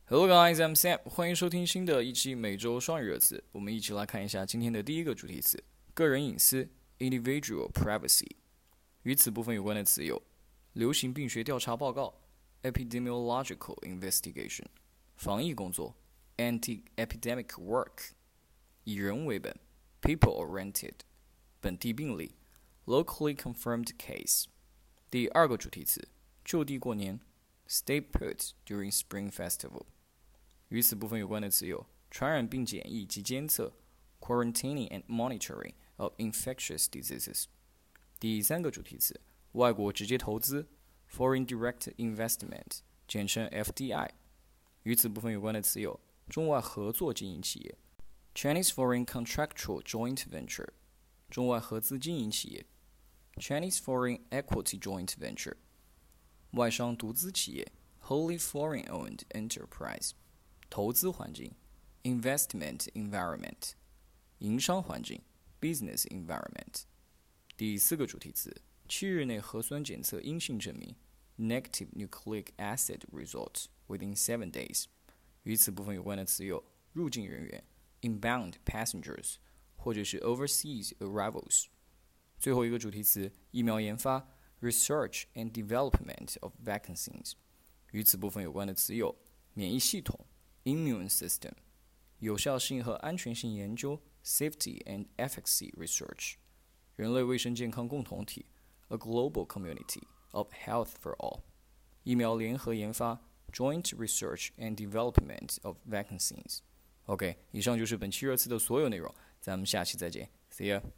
Hello guys, I'm Sam，欢迎收听新的一期每周双语热词。我们一起来看一下今天的第一个主题词：个人隐私 （individual privacy）。与此部分有关的词有：流行病学调查报告 （epidemiological investigation）、防疫工作 （anti-epidemic work）、以人为本 （people-oriented）、本地病例 （locally confirmed case）。第二个主题词：就地过年 （stay put during Spring Festival）。与此部分有关的词有：传染病检疫及监测 （quarantining and monitoring of infectious diseases）。第三个主题词：外国直接投资 （foreign direct investment），简称 FDI。与此部分有关的词有：中外合作经营企业 （Chinese Foreign Contractual Joint Venture），中外合资经营企业 （Chinese Foreign Equity Joint Venture），外商独资企业 （wholly foreign-owned enterprise）。投资环境 investment environment， 营商环境 business environment。第四个主题词，7日内核酸检测阴性证明 negative nucleic acid result within 7 days。与此部分有关的词有入境人员 inbound passengers 或者是 overseas arrivals。最后一个主题词疫苗研发 research and development of vaccines。与此部分有关的词有免疫系统immune system， 有效性和安全性研究 safety and efficacy research， 人类卫生健康共同体 a global community of health for all， 疫苗联合研发 joint research and development of vaccines。 OK， 以上就是本期热词的所有内容，咱们下期再见 See ya。